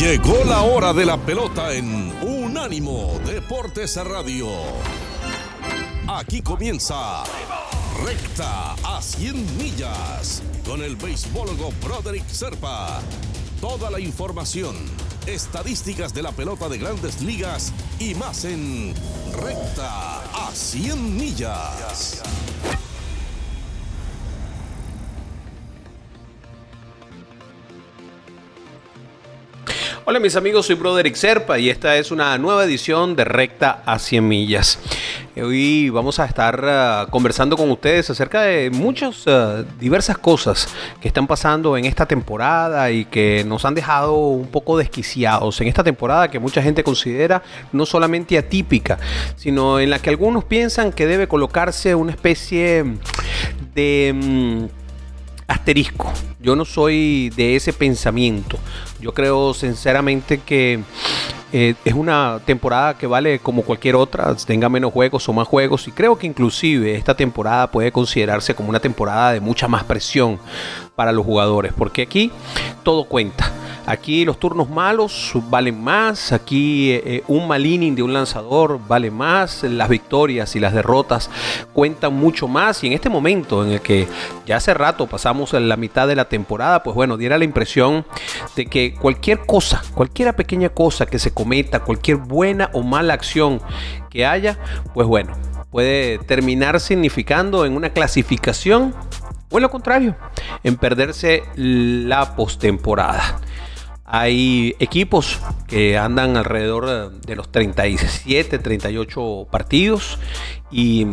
Llegó la hora de la pelota en Unánimo Deportes Radio. Aquí comienza Recta a 100 millas con el beisbólogo Broderick Serpa. Toda la información, estadísticas de la pelota de Grandes Ligas y más en Recta a 100 millas. Hola mis amigos, soy Broderick Serpa y esta es una nueva edición de Recta a 100 millas. Hoy vamos a estar conversando con ustedes acerca de muchas diversas cosas que están pasando en esta temporada y que nos han dejado un poco desquiciados en esta temporada que mucha gente considera no solamente atípica, sino en la que algunos piensan que debe colocarse una especie de asterisco. Yo no soy de ese pensamiento. Yo creo sinceramente que es una temporada que vale como cualquier otra, tenga menos juegos o más juegos, y creo que inclusive esta temporada puede considerarse como una temporada de mucha más presión para los jugadores, porque aquí todo cuenta. Aquí los turnos malos valen más, aquí un mal inning de un lanzador vale más, las victorias y las derrotas cuentan mucho más, y en este momento en el que ya hace rato pasamos en la mitad de la temporada, pues bueno, diera la impresión de que cualquier cosa, cualquier pequeña cosa que se cometa, cualquier buena o mala acción que haya, pues bueno, puede terminar significando en una clasificación o en lo contrario, en perderse la postemporada. Hay equipos que andan alrededor de los 37, 38 partidos y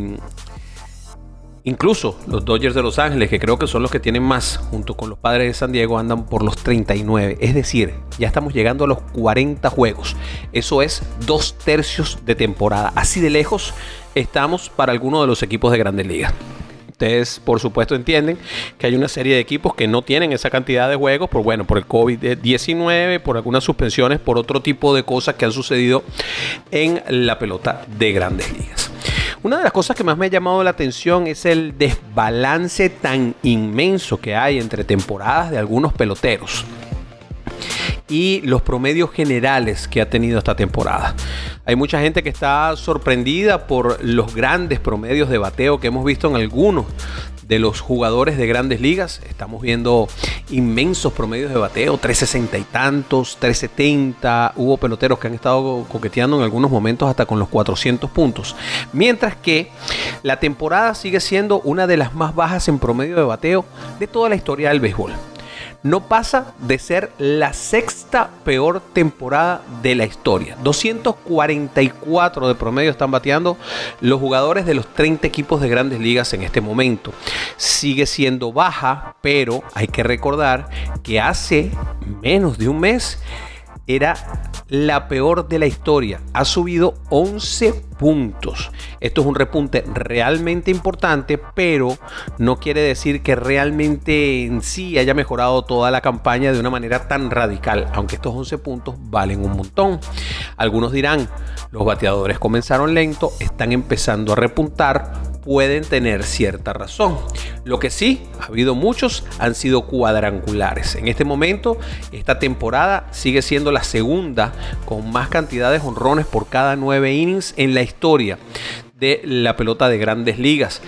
incluso los Dodgers de Los Ángeles, que creo que son los que tienen más, junto con los Padres de San Diego, andan por los 39. Es decir, ya estamos llegando a los 40 juegos. Eso es 2/3 de temporada. Así de lejos estamos para algunos de los equipos de Grandes Ligas. Ustedes, por supuesto, entienden que hay una serie de equipos que no tienen esa cantidad de juegos por el COVID-19, por algunas suspensiones, por otro tipo de cosas que han sucedido en la pelota de Grandes Ligas. Una de las cosas que más me ha llamado la atención es el desbalance tan inmenso que hay entre temporadas de algunos peloteros y los promedios generales que ha tenido esta temporada. Hay mucha gente que está sorprendida por los grandes promedios de bateo que hemos visto en algunos de los jugadores de Grandes Ligas. Estamos viendo inmensos promedios de bateo, 360 y tantos, 370. Hubo peloteros que han estado coqueteando en algunos momentos hasta con los 400 puntos. Mientras que la temporada sigue siendo una de las más bajas en promedio de bateo de toda la historia del béisbol. No pasa de ser la sexta peor temporada de la historia. 244 de promedio están bateando los jugadores de los 30 equipos de Grandes Ligas en este momento. Sigue siendo baja, pero hay que recordar que hace menos de un mes era la peor de la historia. Ha subido 11 puntos. Esto es un repunte realmente importante, pero no quiere decir que realmente en sí haya mejorado toda la campaña de una manera tan radical, aunque estos 11 puntos valen un montón. Algunos dirán, los bateadores comenzaron lento, están empezando a repuntar. Pueden tener cierta razón. Lo que sí, ha habido muchos, han sido cuadrangulares. En este momento, esta temporada sigue siendo la segunda con más cantidad de jonrones por cada 9 innings en la historia de la pelota de Grandes Ligas.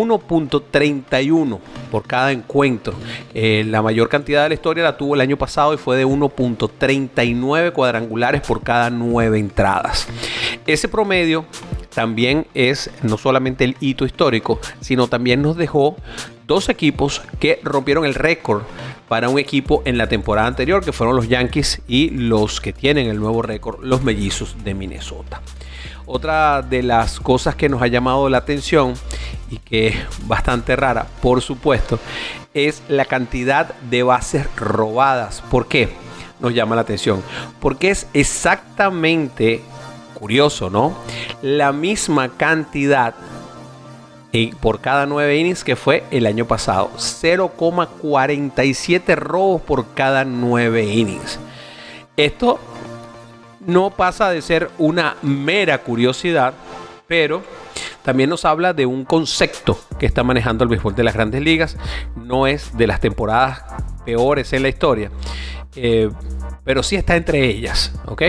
1.31 por cada encuentro. La mayor cantidad de la historia la tuvo el año pasado y fue de 1.39 cuadrangulares por cada 9 entradas. Ese promedio también es no solamente el hito histórico, sino también nos dejó dos equipos que rompieron el récord para un equipo en la temporada anterior, que fueron los Yankees, y los que tienen el nuevo récord, los Mellizos de Minnesota. Otra de las cosas que nos ha llamado la atención y que es bastante rara, por supuesto, es la cantidad de bases robadas. ¿Por qué nos llama la atención? Porque es exactamente, curioso, ¿no?, la misma cantidad por cada 9 innings que fue el año pasado. 0,47 robos por cada 9 innings. Esto no pasa de ser una mera curiosidad, pero también nos habla de un concepto que está manejando el béisbol de las Grandes Ligas. No es de las temporadas peores en la historia, pero sí está entre ellas, ¿ok?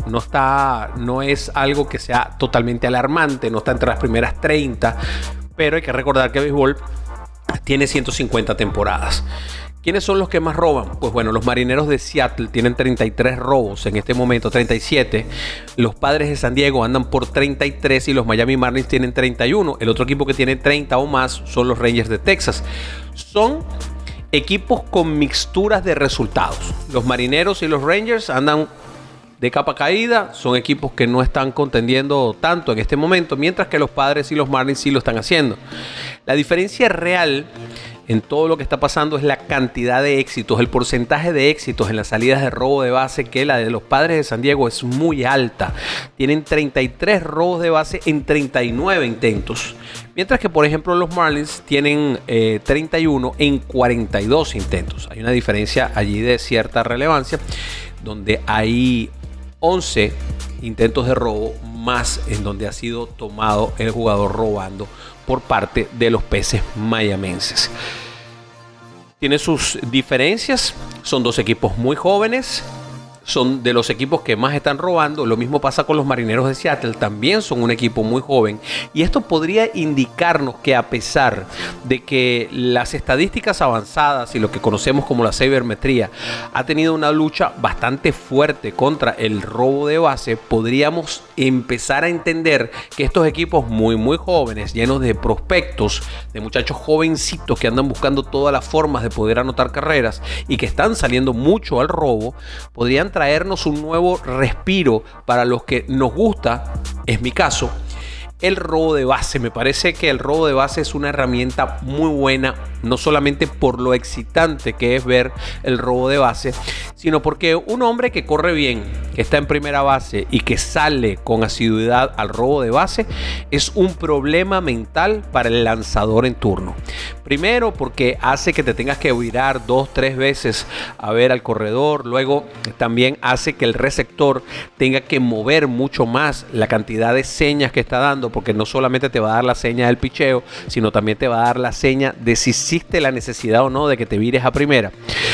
No es algo que sea totalmente alarmante, no está entre las primeras 30, pero hay que recordar que el béisbol tiene 150 temporadas. ¿Quiénes son los que más roban? Pues bueno, los Marineros de Seattle tienen 33 robos en este momento, 37. Los Padres de San Diego andan por 33 y los Miami Marlins tienen 31. El otro equipo que tiene 30 o más son los Rangers de Texas. Son equipos con mixturas de resultados. Los Marineros y los Rangers andan de capa caída, son equipos que no están contendiendo tanto en este momento, mientras que los Padres y los Marlins sí lo están haciendo. La diferencia real en todo lo que está pasando es la cantidad de éxitos, el porcentaje de éxitos en las salidas de robo de base, que la de los Padres de San Diego es muy alta. Tienen 33 robos de base en 39 intentos. Mientras que, por ejemplo, los Marlins tienen 31 en 42 intentos. Hay una diferencia allí de cierta relevancia, donde hay 11 intentos de robo más en donde ha sido tomado el jugador robando por parte de los Peces mayamenses. Tiene sus diferencias, son dos equipos muy jóvenes, son de los equipos que más están robando. Lo mismo pasa con los Marineros de Seattle, también son un equipo muy joven, y esto podría indicarnos que, a pesar de que las estadísticas avanzadas y lo que conocemos como la sabermetría ha tenido una lucha bastante fuerte contra el robo de base, podríamos empezar a entender que estos equipos muy jóvenes, llenos de prospectos, de muchachos jovencitos que andan buscando todas las formas de poder anotar carreras y que están saliendo mucho al robo, podrían traernos un nuevo respiro para los que nos gusta, es mi caso, el robo de base. Me parece que el robo de base es una herramienta muy buena, no solamente por lo excitante que es ver el robo de base, sino porque un hombre que corre bien, que está en primera base y que sale con asiduidad al robo de base, es un problema mental para el lanzador en turno. Primero, porque hace que te tengas que virar 2-3 veces a ver al corredor. Luego también hace que el receptor tenga que mover mucho más la cantidad de señas que está dando, porque no solamente te va a dar la seña del picheo, sino también te va a dar la seña de si existe la necesidad o no de que te vires a primera.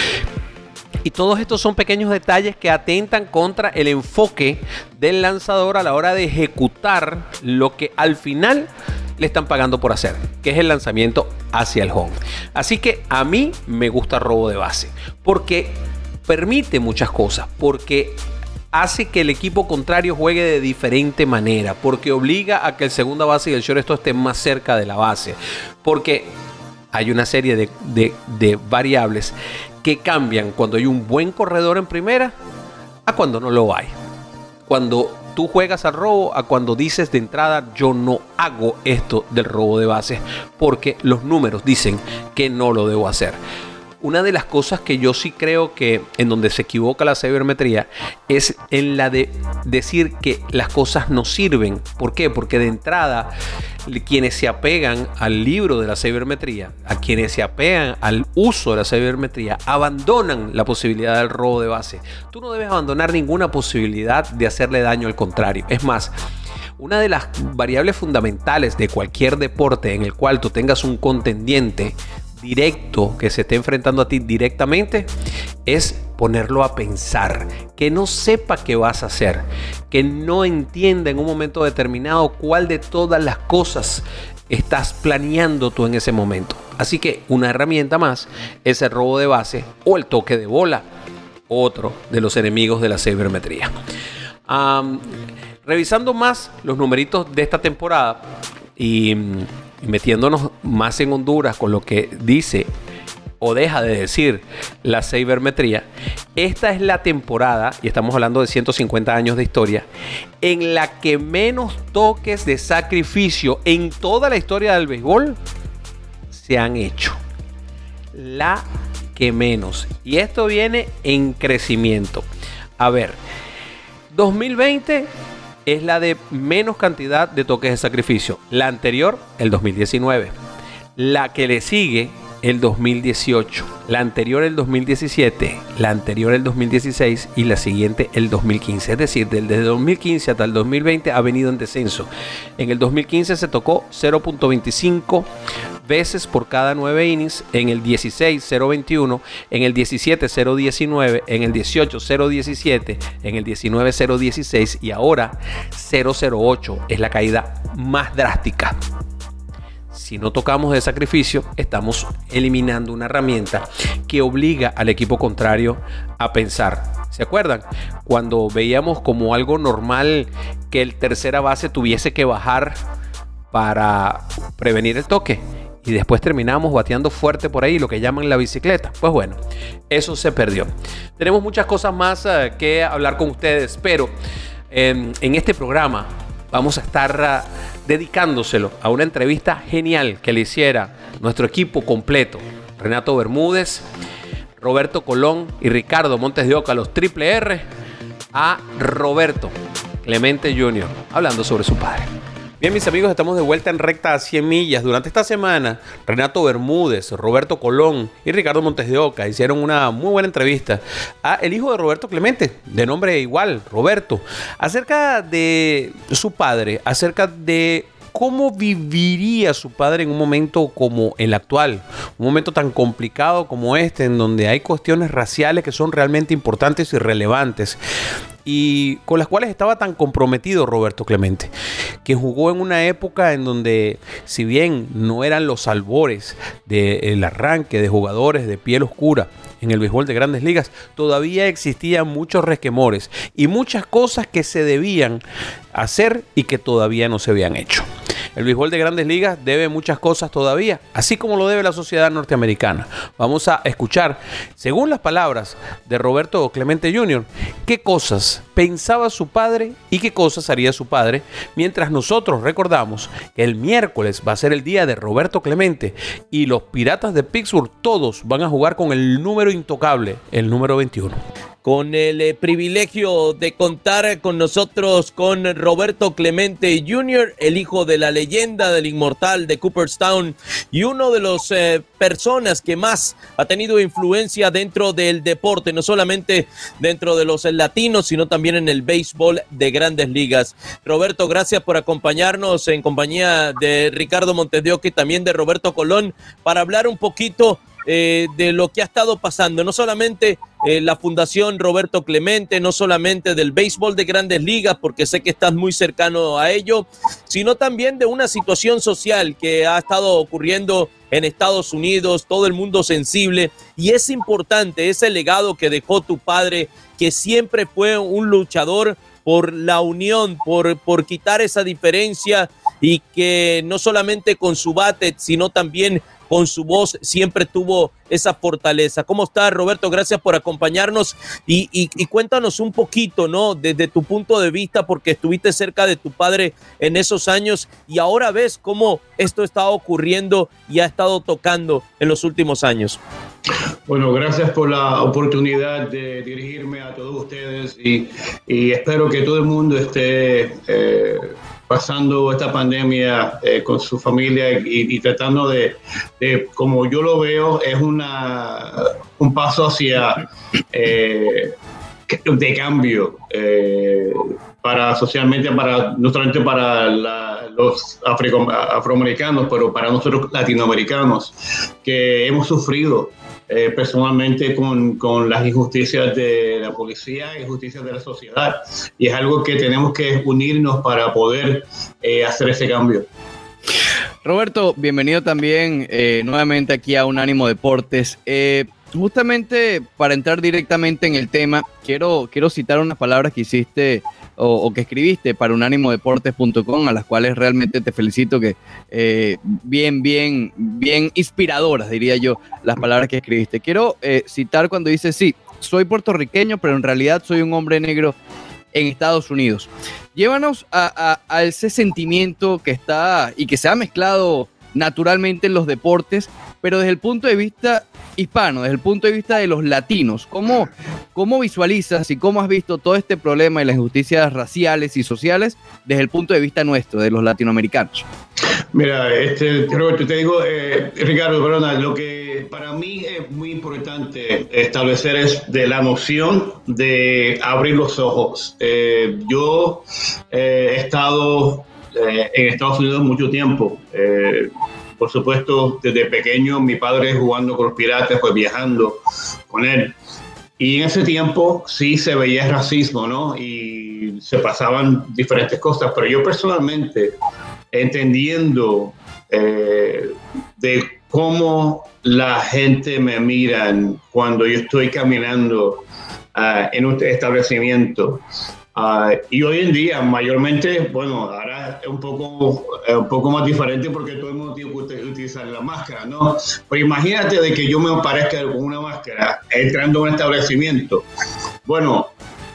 Y todos estos son pequeños detalles que atentan contra el enfoque del lanzador a la hora de ejecutar lo que al final le están pagando por hacer, que es el lanzamiento hacia el home. Así que a mí me gusta el robo de base, porque permite muchas cosas, porque hace que el equipo contrario juegue de diferente manera, porque obliga a que el segunda base y el shortstop estén más cerca de la base, porque hay una serie de variables que cambian cuando hay un buen corredor en primera a cuando no lo hay. Cuando tú juegas al robo a cuando dices de entrada, yo no hago esto del robo de bases porque los números dicen que no lo debo hacer. Una de las cosas que yo sí creo que en donde se equivoca la sabermetría es en la de decir que las cosas no sirven. ¿Por qué? Porque de entrada, quienes se apegan al libro de la sabermetría, a quienes se apegan al uso de la sabermetría, abandonan la posibilidad del robo de base. Tú no debes abandonar ninguna posibilidad de hacerle daño al contrario. Es más, una de las variables fundamentales de cualquier deporte en el cual tú tengas un contendiente directo que se esté enfrentando a ti directamente es ponerlo a pensar, que no sepa qué vas a hacer, que no entienda en un momento determinado cuál de todas las cosas estás planeando tú en ese momento. Así que una herramienta más es el robo de base o el toque de bola, otro de los enemigos de la sabermetría. Revisando más los numeritos de esta temporada y metiéndonos más en Honduras con lo que dice o deja de decir la sabermetría, esta es la temporada, y estamos hablando de 150 años de historia, en la que menos toques de sacrificio en toda la historia del béisbol se han hecho. La que menos. Y esto viene en crecimiento. A ver, 2020 es la de menos cantidad de toques de sacrificio. La anterior, el 2019. La que le sigue, el 2018. La anterior, el 2017. La anterior, el 2016. Y la siguiente, el 2015. Es decir, desde el 2015 hasta el 2020 ha venido en descenso. En el 2015 se tocó 0.25 veces por cada 9 innings, en el 16 0-21, en el 17 0-19, en el 18 0-17, en el 19 0-16 y ahora 0-0-8. Es la caída más drástica. Si no tocamos de sacrificio, estamos eliminando una herramienta que obliga al equipo contrario a pensar. ¿Se acuerdan? Cuando veíamos como algo normal que el tercera base tuviese que bajar para prevenir el toque y después terminamos bateando fuerte por ahí, lo que llaman la bicicleta. Pues bueno, eso se perdió. Tenemos muchas cosas más que hablar con ustedes, pero en este programa vamos a estar dedicándoselo a una entrevista genial que le hiciera nuestro equipo completo: Renato Bermúdez, Roberto Colón y Ricardo Montes de Oca, los Triple R, a Roberto Clemente Jr., hablando sobre su padre. Bien, mis amigos, estamos de vuelta en Recta a 100 millas. Durante esta semana, Renato Bermúdez, Roberto Colón y Ricardo Montes de Oca hicieron una muy buena entrevista a el hijo de Roberto Clemente, de nombre igual, Roberto, acerca de su padre, acerca de cómo viviría su padre en un momento como el actual, un momento tan complicado como este, en donde hay cuestiones raciales que son realmente importantes y relevantes, y con las cuales estaba tan comprometido Roberto Clemente, que jugó en una época en donde, si bien no eran los albores del arranque de jugadores de piel oscura en el béisbol de Grandes Ligas, todavía existían muchos resquemores y muchas cosas que se debían hacer y que todavía no se habían hecho. El béisbol de Grandes Ligas debe muchas cosas todavía, así como lo debe la sociedad norteamericana. Vamos a escuchar, según las palabras de Roberto Clemente Jr., qué cosas pensaba su padre y qué cosas haría su padre, mientras nosotros recordamos que el miércoles va a ser el día de Roberto Clemente y los Piratas de Pittsburgh todos van a jugar con el número intocable, el número 21. Con el privilegio de contar con nosotros con Roberto Clemente Jr., el hijo de la leyenda, del inmortal de Cooperstown y uno de los personas que más ha tenido influencia dentro del deporte, no solamente dentro de los latinos, sino también en el béisbol de Grandes Ligas. Roberto, gracias por acompañarnos en compañía de Ricardo Montes de Oca y también de Roberto Colón para hablar un poquito de lo que ha estado pasando, no solamente la Fundación Roberto Clemente, no solamente del béisbol de Grandes Ligas, porque sé que estás muy cercano a ello, sino también de una situación social que ha estado ocurriendo en Estados Unidos, todo el mundo sensible, y es importante ese legado que dejó tu padre, que siempre fue un luchador por la unión, por quitar esa diferencia, y que no solamente con su bate, sino también con su voz siempre tuvo esa fortaleza. ¿Cómo estás, Roberto? Gracias por acompañarnos y cuéntanos un poquito, ¿no? Desde tu punto de vista, porque estuviste cerca de tu padre en esos años y ahora ves cómo esto está ocurriendo y ha estado tocando en los últimos años. Bueno, gracias por la oportunidad de dirigirme a todos ustedes y espero que todo el mundo esté pasando esta pandemia con su familia y tratando de, como yo lo veo, es un paso hacia de cambio para socialmente, no solamente para los afroamericanos, pero para nosotros latinoamericanos que hemos sufrido personalmente con las injusticias de la policía, injusticias de la sociedad, y es algo que tenemos que unirnos para poder hacer ese cambio. Roberto, bienvenido también nuevamente aquí a Unánimo Deportes. Justamente para entrar directamente en el tema, quiero citar unas palabras que hiciste o que escribiste para unánimodeportes.com, a las cuales realmente te felicito, que bien inspiradoras, diría yo, las palabras que escribiste. Quiero citar cuando dices: sí, soy puertorriqueño, pero en realidad soy un hombre negro en Estados Unidos. Llévanos a ese sentimiento que está y que se ha mezclado naturalmente en los deportes, pero desde el punto de vista hispano, desde el punto de vista de los latinos. ¿Cómo visualizas y cómo has visto todo este problema y las injusticias raciales y sociales desde el punto de vista nuestro, de los latinoamericanos? Mira, Roberto, te digo, Ricardo, perdona, lo que para mí es muy importante establecer es de la noción de abrir los ojos. Yo he estado en Estados Unidos mucho tiempo, por supuesto, desde pequeño, mi padre jugando con los Piratas, pues viajando con él. Y en ese tiempo sí se veía racismo, ¿no? Y se pasaban diferentes cosas, pero yo personalmente, entendiendo de cómo la gente me mira cuando yo estoy caminando en un establecimiento, y hoy en día mayormente, bueno, ahora es un poco más diferente porque todo el mundo tiene que utilizar la máscara, ¿no? Pero imagínate de que yo me aparezca con una máscara entrando a un establecimiento. Bueno,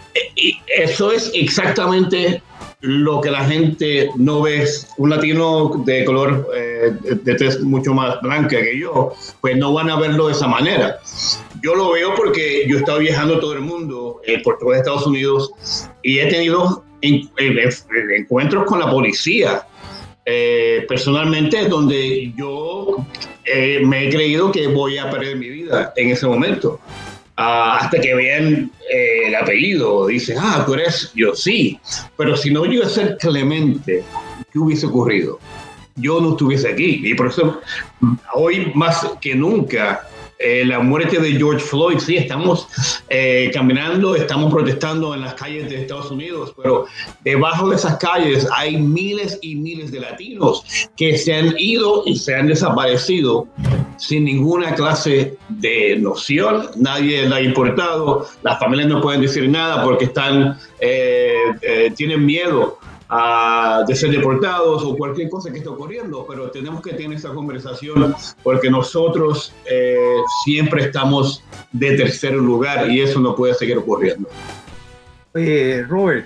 eso es exactamente lo que la gente no ve. Un latino de color de tez mucho más blanca que yo, pues no van a verlo de esa manera. Yo lo veo porque yo he estado viajando todo el mundo, por todo Estados Unidos, y he tenido encuentros con la policía, personalmente, donde yo me he creído que voy a perder mi vida en ese momento. Hasta que vean el apellido, dicen, tú eres, yo sí, pero si no yo iba a ser Clemente, ¿qué hubiese ocurrido? Yo no estuviese aquí, y por eso hoy más que nunca, la muerte de George Floyd, sí, estamos caminando, estamos protestando en las calles de Estados Unidos, pero debajo de esas calles hay miles y miles de latinos que se han ido y se han desaparecido sin ninguna clase de noción. Nadie le ha importado, las familias no pueden decir nada porque tienen miedo de ser deportados o cualquier cosa que esté ocurriendo, pero tenemos que tener esa conversación porque nosotros siempre estamos de tercer lugar y eso no puede seguir ocurriendo. Robert,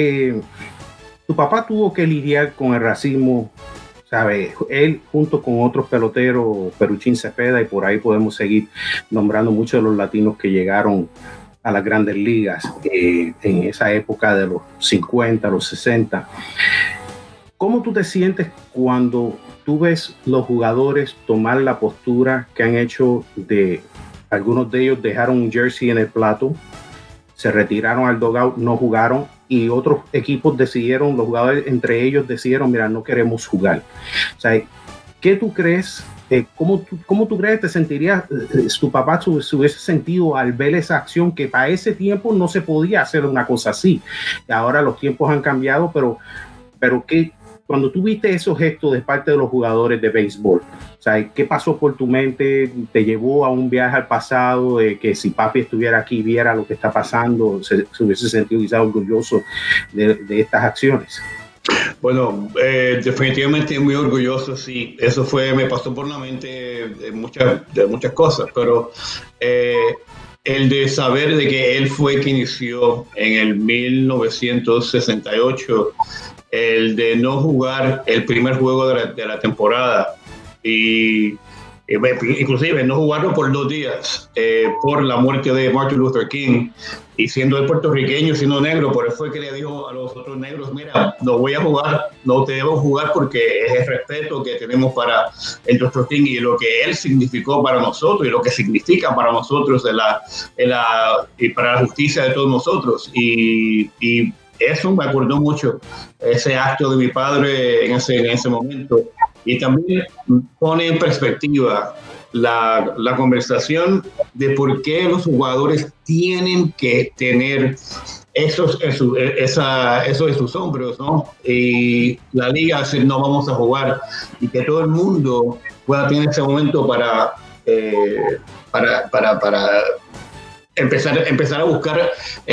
tu papá tuvo que lidiar con el racismo, ¿sabes? Él junto con otros peloteros, Peruchín Cepeda, y por ahí podemos seguir nombrando muchos de los latinos que llegaron a las grandes ligas en esa época de los 50, los 60. ¿Cómo tú te sientes cuando tú ves los jugadores tomar la postura que han hecho de algunos de ellos dejaron un jersey en el plato, se retiraron al dugout, no jugaron, y otros equipos decidieron, los jugadores entre ellos decidieron, mira, no queremos jugar? O sea, ¿qué tú crees? ¿Cómo tú crees que te sentirías, tu papá se hubiese sentido al ver esa acción que para ese tiempo no se podía hacer una cosa así? Ahora los tiempos han cambiado, pero ¿qué, cuando tú viste esos gestos de parte de los jugadores de béisbol, o sea, qué pasó por tu mente? ¿Te llevó a un viaje al pasado de que si papi estuviera aquí y viera lo que está pasando, se hubiese sentido quizás orgulloso de estas acciones? Bueno, definitivamente muy orgulloso, sí. Eso me pasó por la mente de muchas cosas, pero el de saber de que él fue quien inició en el 1968, el de no jugar el primer juego de la temporada y inclusive no jugarlo por 2 días por la muerte de Martin Luther King, y siendo él puertorriqueño, siendo negro, por eso fue que le dijo a los otros negros, mira, no voy a jugar, no te debo jugar porque es el respeto que tenemos para el Dr. King y lo que él significó para nosotros y lo que significa para nosotros y para la justicia de todos nosotros. Y eso me acordó mucho, ese acto de mi padre en ese momento. Y también pone en perspectiva la conversación de por qué los jugadores tienen que tener eso en sus hombros, ¿no? Y la liga dice, no vamos a jugar, y que todo el mundo pueda tener ese momento para empezar a buscar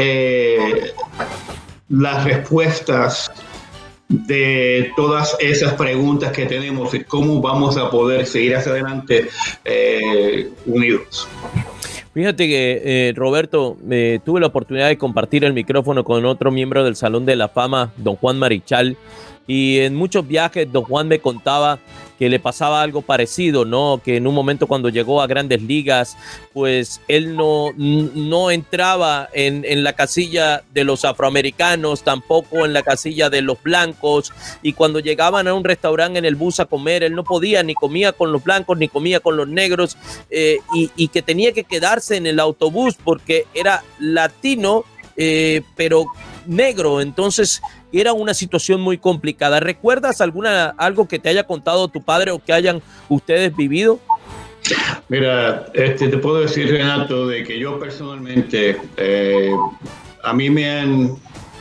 las respuestas de todas esas preguntas que tenemos y cómo vamos a poder seguir hacia adelante unidos. Fíjate que, Roberto, tuve la oportunidad de compartir el micrófono con otro miembro del Salón de la Fama, don Juan Marichal, y en muchos viajes don Juan me contaba que le pasaba algo parecido, ¿no? Que en un momento cuando llegó a Grandes Ligas, pues él no entraba en la casilla de los afroamericanos, tampoco en la casilla de los blancos, y cuando llegaban a un restaurante en el bus a comer, él no podía, ni comía con los blancos, ni comía con los negros, y que tenía que quedarse en el autobús porque era latino, pero negro. Entonces era una situación muy complicada. ¿Recuerdas algo que te haya contado tu padre o que hayan ustedes vivido? Mira, te puedo decir, Renato, de que yo personalmente, a mí me han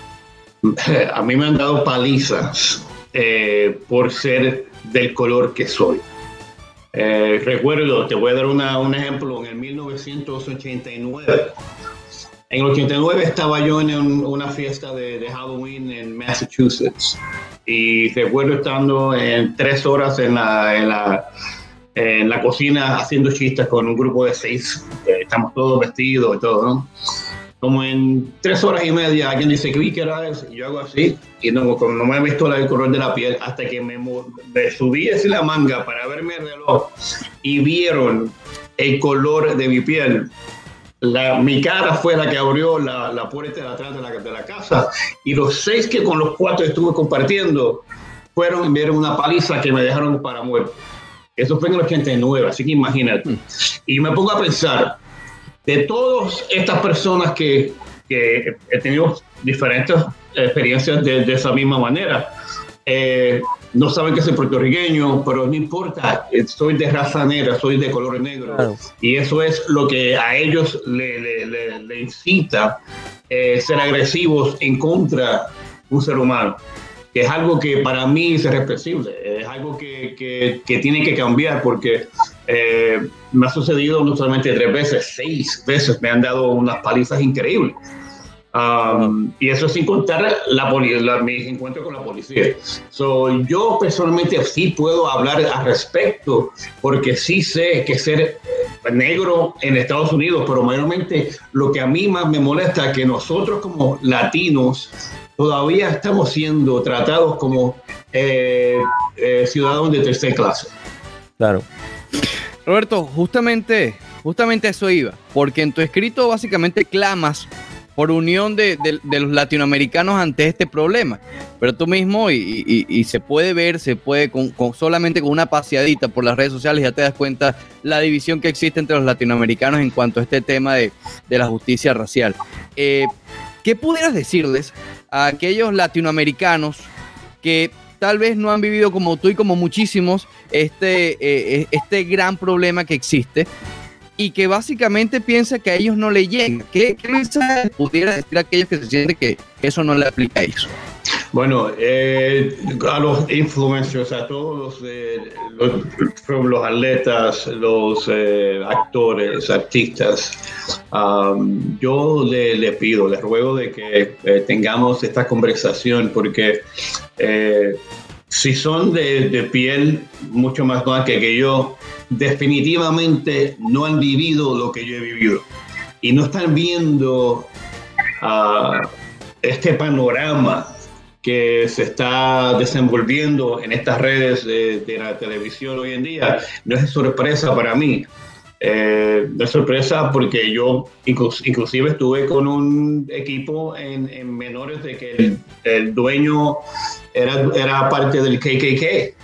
dado palizas por ser del color que soy. Recuerdo, te voy a dar un ejemplo, en el 1989. En el 89 estaba yo en una fiesta de Halloween en Massachusetts y recuerdo estando en 3 horas en la cocina haciendo chistes con un grupo de 6, estamos todos vestidos y todo, ¿no? Como en 3 horas y media alguien dice, ¿qué era eso? Y yo hago así, y no me he visto el color de la piel hasta que me subí así la manga para verme el reloj y vieron el color de mi piel. Mi cara fue la que abrió la puerta de atrás de la casa, y los 6 que con los 4 estuve compartiendo fueron y me dieron una paliza que me dejaron para muerto. Eso fue en el 89, así que imagínate. Y me pongo a pensar, de todas estas personas que he tenido diferentes experiencias de esa misma manera, no saben que soy puertorriqueño, pero no importa, soy de raza negra, soy de color negro, claro. Y eso es lo que a ellos le incita ser agresivos en contra de un ser humano, que es algo que para mí es irrepresible, es algo que tiene que cambiar, porque me ha sucedido no solamente 3 veces, 6 veces me han dado unas palizas increíbles. Y eso sin contar mis encuentros con la policía. Yo personalmente sí puedo hablar al respecto, porque sí sé que ser negro en Estados Unidos, pero mayormente lo que a mí más me molesta es que nosotros como latinos todavía estamos siendo tratados como ciudadanos de tercera clase. Claro. Roberto, justamente eso iba, porque en tu escrito básicamente clamas por unión de los latinoamericanos ante este problema, pero tú mismo, y se puede ver, solamente con una paseadita por las redes sociales ya te das cuenta la división que existe entre los latinoamericanos en cuanto a este tema de la justicia racial. ¿Qué pudieras decirles a aquellos latinoamericanos que tal vez no han vivido como tú y como muchísimos este gran problema que existe, y que básicamente piensa que a ellos no le llega? ¿Qué mensaje pudiera decir a aquellos que se sienten que eso no le aplica a ellos? Bueno, a los influencers, a todos los atletas, los actores, artistas, yo le pido, les ruego de que tengamos esta conversación, porque si son de piel mucho más blanca que yo, definitivamente no han vivido lo que yo he vivido y no están viendo este panorama que se está desenvolviendo en estas redes de la televisión hoy en día. No es sorpresa para mí. No es sorpresa porque yo inclusive estuve con un equipo en menores de que el dueño era parte del KKK.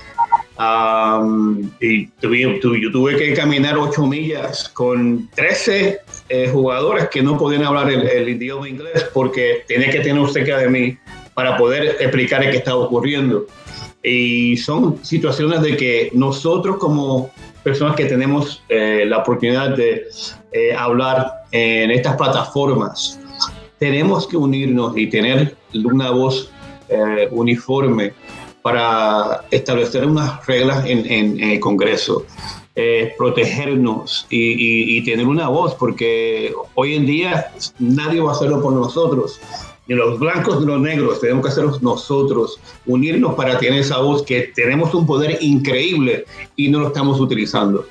Y yo tuve que caminar 8 millas con 13 jugadores que no podían hablar el idioma inglés, porque tenía que tener cerca de mí para poder explicar qué estaba ocurriendo. Y son situaciones de que nosotros como personas que tenemos la oportunidad de hablar en estas plataformas, tenemos que unirnos y tener una voz uniforme para establecer unas reglas en el Congreso, protegernos y tener una voz, porque hoy en día nadie va a hacerlo por nosotros, ni los blancos ni los negros. Tenemos que hacerlo nosotros, unirnos para tener esa voz, que tenemos un poder increíble y no lo estamos utilizando.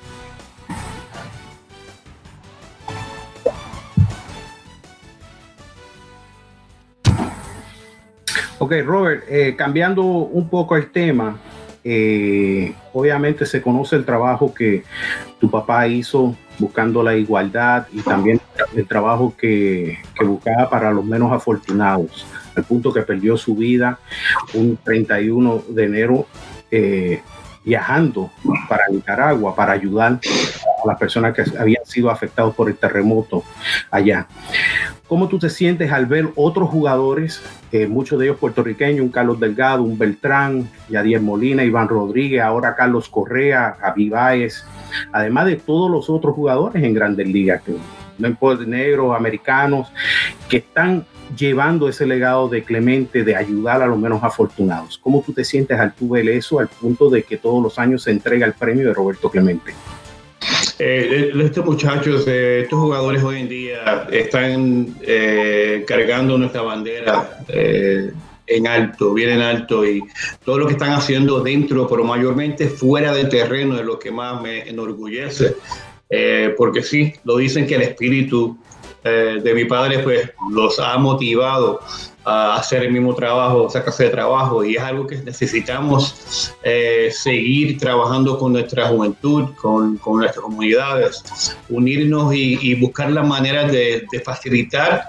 Ok, Robert, cambiando un poco el tema, obviamente se conoce el trabajo que tu papá hizo buscando la igualdad, y también el trabajo que buscaba para los menos afortunados, al punto que perdió su vida un 31 de enero viajando para Nicaragua para ayudar a las personas que habían sido afectadas por el terremoto allá. ¿Cómo tú te sientes al ver otros jugadores, muchos de ellos puertorriqueños, un Carlos Delgado, un Beltrán, Yadier Molina, Iván Rodríguez, ahora Carlos Correa, Javi Báez, además de todos los otros jugadores en Grandes Ligas, que no importa, negros, americanos, que están llevando ese legado de Clemente de ayudar a los menos afortunados? ¿Cómo tú te sientes al tú ver eso, al punto de que todos los años se entrega el premio de Roberto Clemente? Estos muchachos, estos jugadores hoy en día están cargando nuestra bandera en alto, bien en alto, y todo lo que están haciendo dentro, pero mayormente fuera del terreno, es lo que más me enorgullece, porque sí, lo dicen que el espíritu de mi padre pues los ha motivado a hacer el mismo trabajo, esa clase de trabajo, y es algo que necesitamos seguir trabajando con nuestra juventud, con nuestras comunidades, unirnos y buscar la manera de facilitar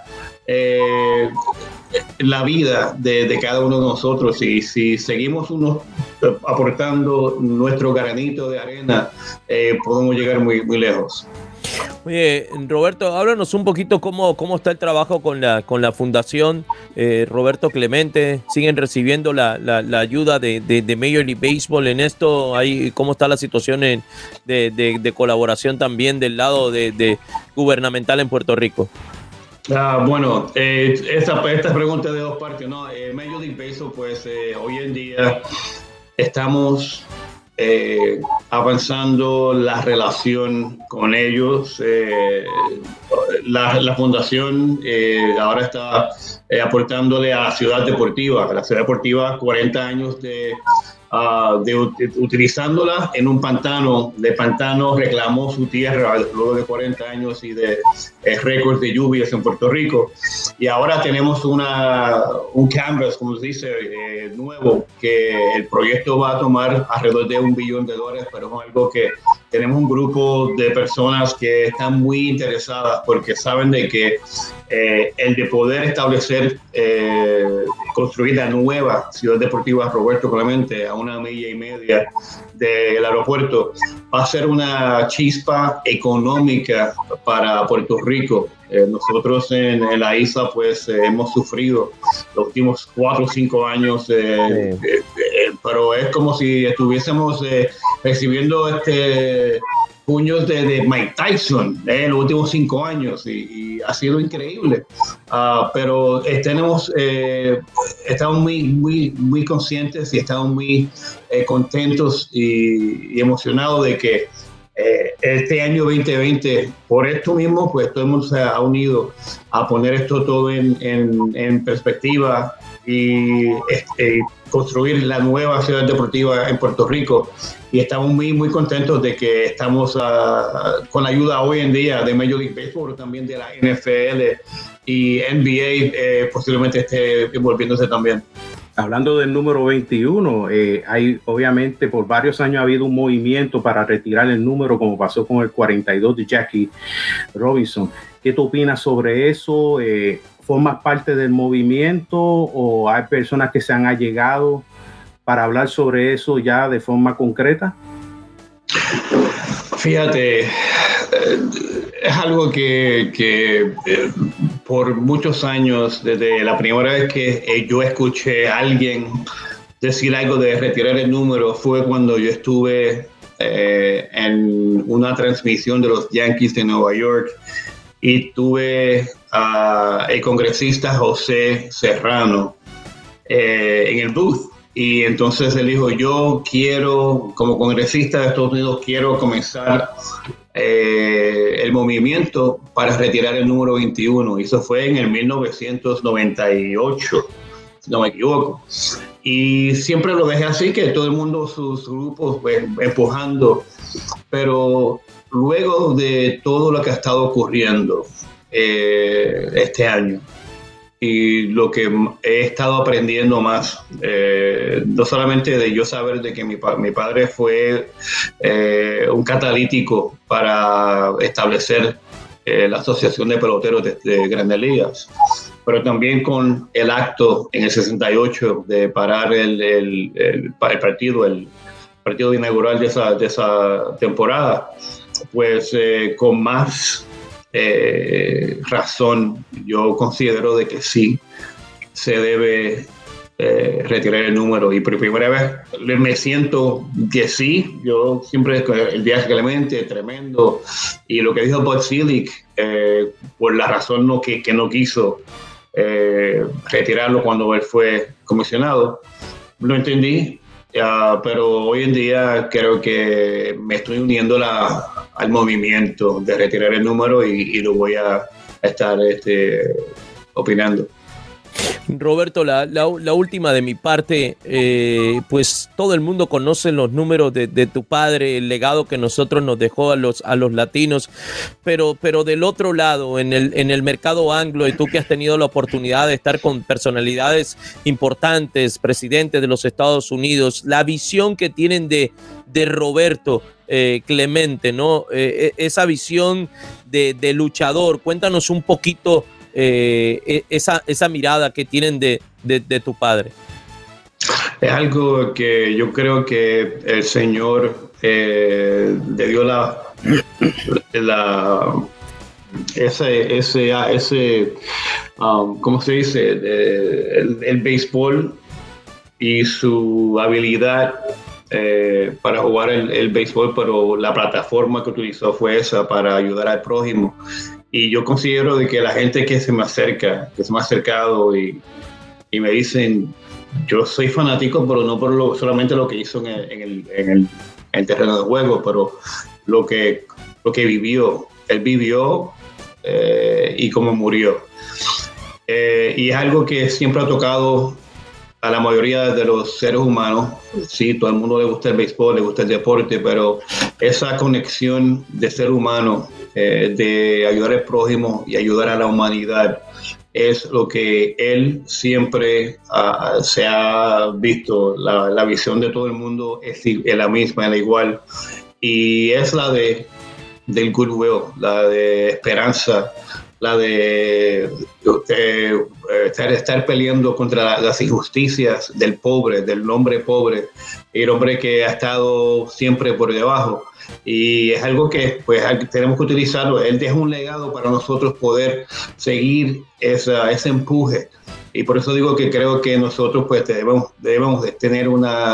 la vida de cada uno de nosotros, y si seguimos aportando nuestro granito de arena, podemos llegar muy, muy lejos. Oye, Roberto, háblanos un poquito cómo está el trabajo con la fundación Roberto Clemente. ¿Siguen recibiendo la ayuda de Major League Baseball en esto? ¿Cómo está la situación de colaboración también del lado de gubernamental en Puerto Rico? Bueno, esta pregunta es de dos partes, ¿no? Major League Baseball, pues hoy en día estamos avanzando la relación con ellos. La fundación ahora está aportándole a la Ciudad Deportiva. La Ciudad Deportiva, 40 años de utilizándola en un pantano. De pantano reclamó su tierra luego de 40 años y de récords de lluvias en Puerto Rico. Y ahora tenemos un canvas, como se dice, nuevo, que el proyecto va a tomar alrededor de $1 billón, pero es algo que tenemos un grupo de personas que están muy interesadas porque saben de que el de poder establecer, construir la nueva Ciudad Deportiva Roberto Clemente a 1,5 millas del aeropuerto va a ser una chispa económica para Puerto Rico. Nosotros en la isla pues hemos sufrido los últimos 4 o 5 años, pero es como si estuviésemos recibiendo puños de Mike Tyson en los últimos 5 años, y ha sido increíble. Pero estamos muy conscientes y estamos muy contentos y emocionados de que este año 2020, por esto mismo, pues todo el mundo se ha unido a poner esto todo en perspectiva y construir la nueva ciudad deportiva en Puerto Rico. Y estamos muy contentos de que estamos con la ayuda hoy en día de Major League Baseball, pero también de la NFL y NBA, posiblemente esté envolviéndose también. Hablando del número 21, hay obviamente por varios años ha habido un movimiento para retirar el número, como pasó con el 42 de Jackie Robinson. ¿Qué tú opinas sobre eso? ¿Formas parte del movimiento o hay personas que se han allegado para hablar sobre eso ya de forma concreta? Fíjate, es algo que por muchos años, desde la primera vez que yo escuché a alguien decir algo de retirar el número, fue cuando yo estuve en una transmisión de los Yankees de Nueva York y tuve al congresista José Serrano en el booth. Y entonces él dijo, yo quiero, como congresista de Estados Unidos, quiero comenzar el movimiento para retirar el número 21. Y eso fue en el 1998, si no me equivoco. Y siempre lo dejé así, que todo el mundo, sus grupos, pues, empujando. Pero luego de todo lo que ha estado ocurriendo este año, y lo que he estado aprendiendo más, no solamente de yo saber de que mi padre fue un catalítico para establecer la Asociación de Peloteros de Grandes Ligas, pero también con el acto en el 68 de parar el partido inaugural de esa temporada, pues con más razón, yo considero de que sí se debe retirar el número, y por primera vez me siento que sí. Yo siempre el viaje Clemente tremendo, y lo que dijo Bud Selig, por la razón que no quiso retirarlo cuando él fue comisionado, lo entendí. Pero hoy en día creo que me estoy uniendo al movimiento de retirar el número, y lo voy a estar opinando. Roberto, la última de mi parte, pues todo el mundo conoce los números de tu padre, el legado que nosotros nos dejó a los latinos, pero del otro lado, en el mercado anglo, y tú que has tenido la oportunidad de estar con personalidades importantes, presidentes de los Estados Unidos, la visión que tienen de Roberto Clemente, ¿no? Esa visión de luchador, cuéntanos un poquito esa mirada que tienen de tu padre. Es algo que yo creo que el Señor le dio ese ¿cómo se dice? El béisbol y su habilidad para jugar el béisbol, pero la plataforma que utilizó fue esa, para ayudar al prójimo. Y yo considero de que la gente que se me acerca, que se me ha acercado y me dicen, yo soy fanático, pero no por solamente lo que hizo en el terreno de juego, pero lo que vivió. Él vivió y cómo murió. Y es algo que siempre ha tocado a la mayoría de los seres humanos. Sí, todo el mundo le gusta el béisbol, le gusta el deporte, pero esa conexión de ser humano, de ayudar al prójimo y ayudar a la humanidad, es lo que él siempre se ha visto. La visión de todo el mundo es la misma, es la igual, y es la del goodwill, la de esperanza, la de estar peleando contra las injusticias del pobre, del hombre pobre, el hombre que ha estado siempre por debajo. Y es algo que pues tenemos que utilizarlo. Él deja un legado para nosotros poder seguir ese empuje. Y por eso digo que creo que nosotros pues debemos de tener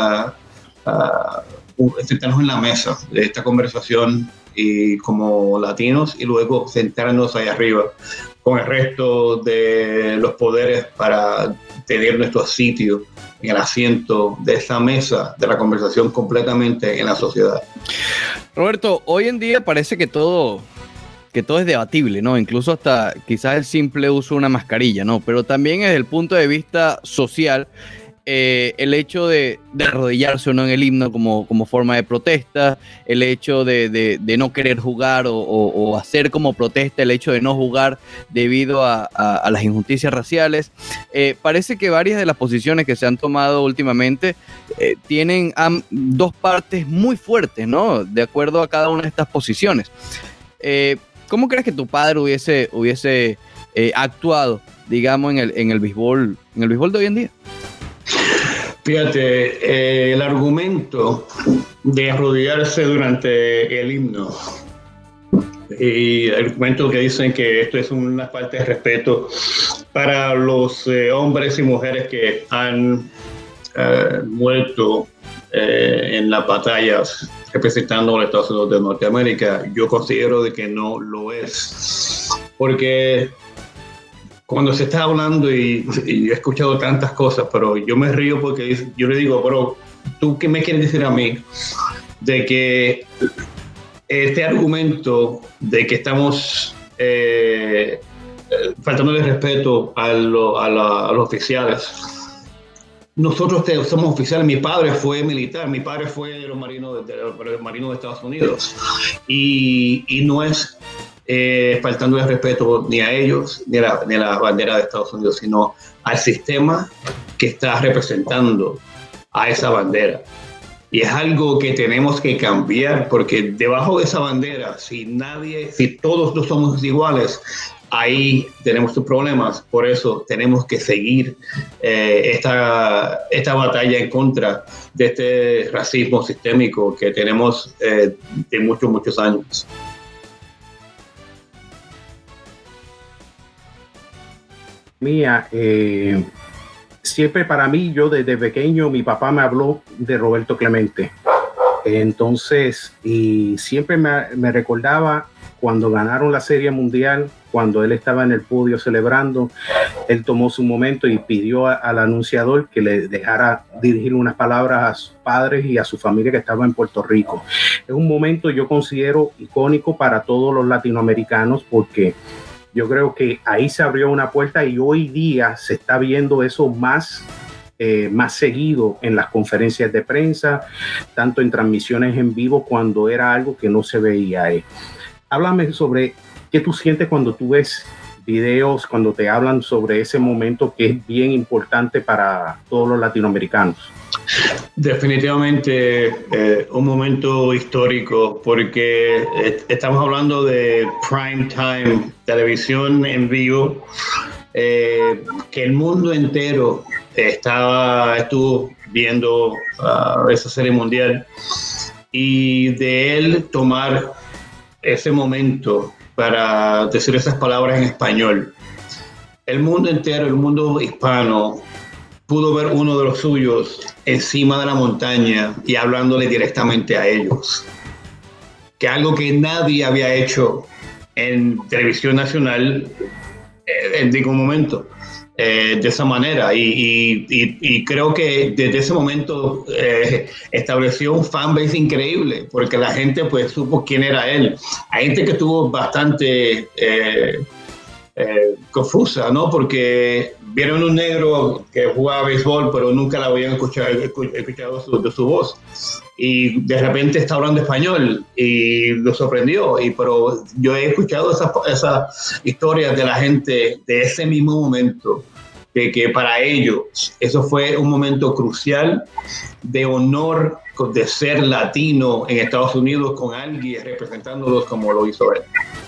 sentarnos en la mesa de esta conversación, y como latinos, y luego sentarnos ahí arriba con el resto de los poderes para tener nuestro sitio en el asiento de esa mesa de la conversación completamente en la sociedad. Roberto, hoy en día parece que todo es debatible, ¿no? Incluso hasta quizás el simple uso de una mascarilla, ¿no? Pero también desde el punto de vista social, el hecho de arrodillarse o no en el himno como forma de protesta, el hecho de no querer jugar o hacer como protesta el hecho de no jugar debido a las injusticias raciales. Parece que varias de las posiciones que se han tomado últimamente tienen dos partes muy fuertes, ¿no? De acuerdo a cada una de estas posiciones. ¿Cómo crees que tu padre hubiese actuado, digamos, en el béisbol de hoy en día? Fíjate, el argumento de arrodillarse durante el himno, y el argumento que dicen que esto es una falta de respeto para los hombres y mujeres que han muerto en las batallas representando a los Estados Unidos de Norteamérica, yo considero de que no lo es. Porque cuando se está hablando, y he escuchado tantas cosas, pero yo me río porque yo le digo, pero ¿tú qué me quieres decir a mí? De que este argumento de que estamos faltándole respeto a los oficiales. Nosotros somos oficiales. Mi padre fue militar, mi padre fue de los marinos de Estados Unidos. Y no es faltándole respeto ni a ellos, ni a la bandera de Estados Unidos, sino al sistema que está representando a esa bandera. Y es algo que tenemos que cambiar, porque debajo de esa bandera, si todos no somos iguales, ahí tenemos problemas. Por eso tenemos que seguir esta batalla en contra de este racismo sistémico que tenemos de muchos años. mía, siempre para mí, yo desde pequeño, mi papá me habló de Roberto Clemente. Entonces, y siempre me recordaba cuando ganaron la Serie Mundial, cuando él estaba en el podio celebrando, él tomó su momento y pidió al anunciador que le dejara dirigir unas palabras a sus padres y a su familia que estaba en Puerto Rico. Es un momento, yo considero, icónico para todos los latinoamericanos, porque yo creo que ahí se abrió una puerta y hoy día se está viendo eso más seguido en las conferencias de prensa, tanto en transmisiones en vivo, cuando era algo que no se veía ahí. Háblame sobre qué tú sientes cuando tú ves videos, cuando te hablan sobre ese momento que es bien importante para todos los latinoamericanos. Definitivamente un momento histórico, porque estamos hablando de prime time, televisión en vivo, que el mundo entero estuvo viendo esa Serie Mundial, y de él tomar ese momento para decir esas palabras en español. El mundo entero, el mundo hispano, pudo ver uno de los suyos encima de la montaña y hablándole directamente a ellos. Que algo que nadie había hecho en televisión nacional en ningún momento. De esa manera, y creo que desde ese momento estableció un fanbase increíble, porque la gente pues supo quién era él. Hay gente que estuvo bastante confusa, ¿no? Porque vieron un negro que jugaba béisbol, pero nunca la habían escuchado de su voz, y de repente está hablando español y lo sorprendió. Pero yo he escuchado esas historias de la gente de ese mismo momento, de que para ellos eso fue un momento crucial de honor, de ser latino en Estados Unidos, con alguien representándolos como lo hizo él.